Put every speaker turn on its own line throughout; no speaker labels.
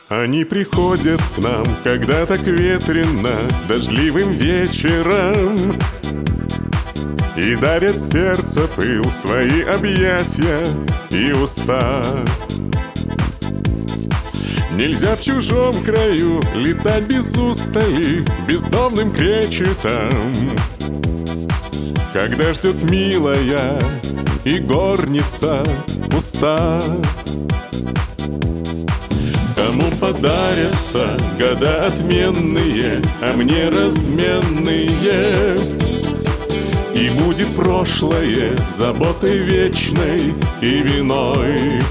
Они приходят к нам, когда так ветрено, дождливым вечером, и дарят сердце пыл, свои объятия и уста. Нельзя в чужом краю летать без устали, бездомным кречетом, когда ждет милая и горница пуста. Кому подарятся года отменные, а мне разменные, и будет прошлое заботой вечной и виной.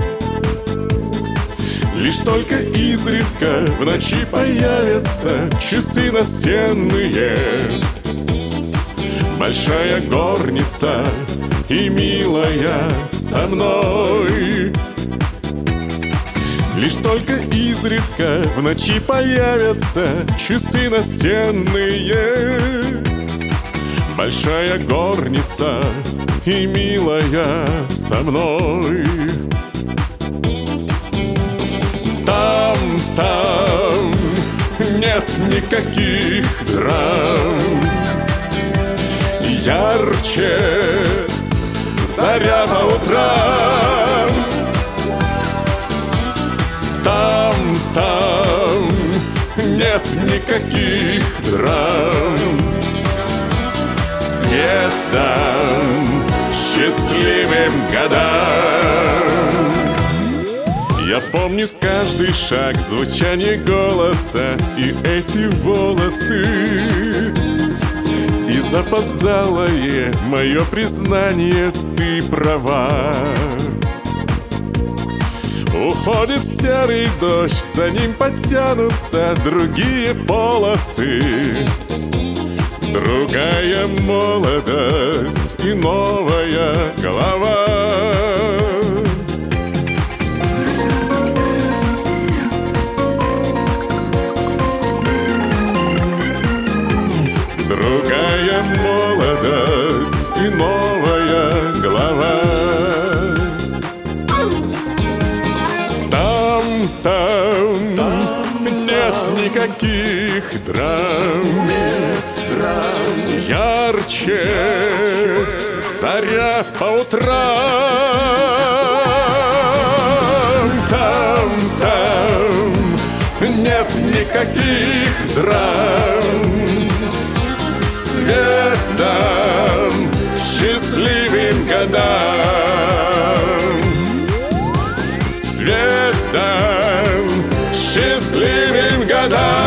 Лишь только изредка в ночи появятся часы настенные, большая горница и милая со мной. Лишь только изредка в ночи появятся часы настенные, большая горница и милая со мной. Там нет никаких драм, ярче заря по утрам. Там нет никаких драм. Свет дан счастливым годам. Я помню каждый шаг, звучание голоса и эти волосы, и запоздалое мое признание: ты права. Уходит серый дождь, за ним подтянутся другие полосы, другая молодость и новая голова. Другая молодость и новая глава. Там нет никаких драм, ярче заря по утрам. Там нет никаких драм. Свет дан счастливым годам. Свет дан счастливым годам.